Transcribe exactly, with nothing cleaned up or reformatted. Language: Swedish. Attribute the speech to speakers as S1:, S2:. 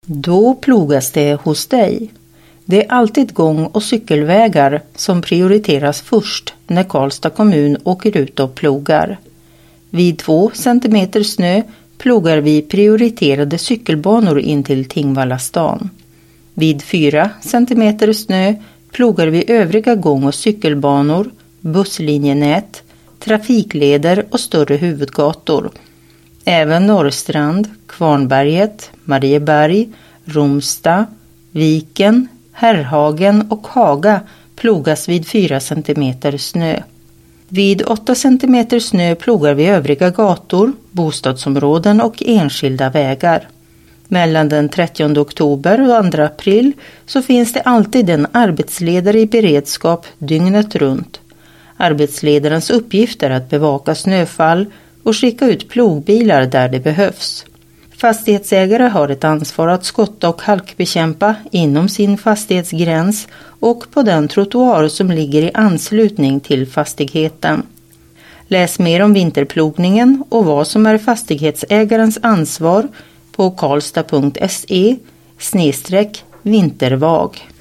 S1: Då plogas det hos dig. Det är alltid gång- och cykelvägar som prioriteras först när Karlstad kommun åker ut och plogar. Vid två centimeter snö plogar vi prioriterade cykelbanor in till Tingvallastan. Vid fyra centimeter snö plogar vi övriga gång- och cykelbanor, busslinjenät, trafikleder och större huvudgator. Även Norrstrand, Kvarnberget, Marieberg, Romsta, Viken, Herrhagen och Haga plogas vid fyra centimeter snö. Vid åtta centimeter snö plogar vi övriga gator, bostadsområden och enskilda vägar. Mellan den trettionde oktober och andra april så finns det alltid en arbetsledare i beredskap dygnet runt. Arbetsledarens uppgift är att bevaka snöfall och skicka ut plogbilar där det behövs. Fastighetsägare har ett ansvar att skotta och halkbekämpa inom sin fastighetsgräns och på den trottoar som ligger i anslutning till fastigheten. Läs mer om vinterplogningen och vad som är fastighetsägarens ansvar på karlstad punkt se slash vintervag.